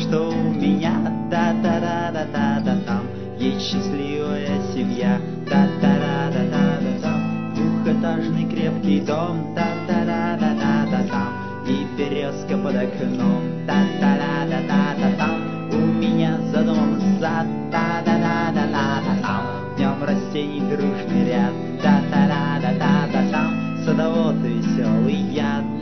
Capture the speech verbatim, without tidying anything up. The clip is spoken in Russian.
что у меня та-та-ра-да-да-да-там есть счастливая семья, та-та-ра-да-да-да-там, двухэтажный крепкий дом, та-та-ра-да-да-да-там, и березка под окном, та-та-ра-да-да-да-там, у меня за домом сад, та-да-да-да-да-да-там, днем растений дружный ряд, та-та-ра-да-да-да-там, садовод веселый я.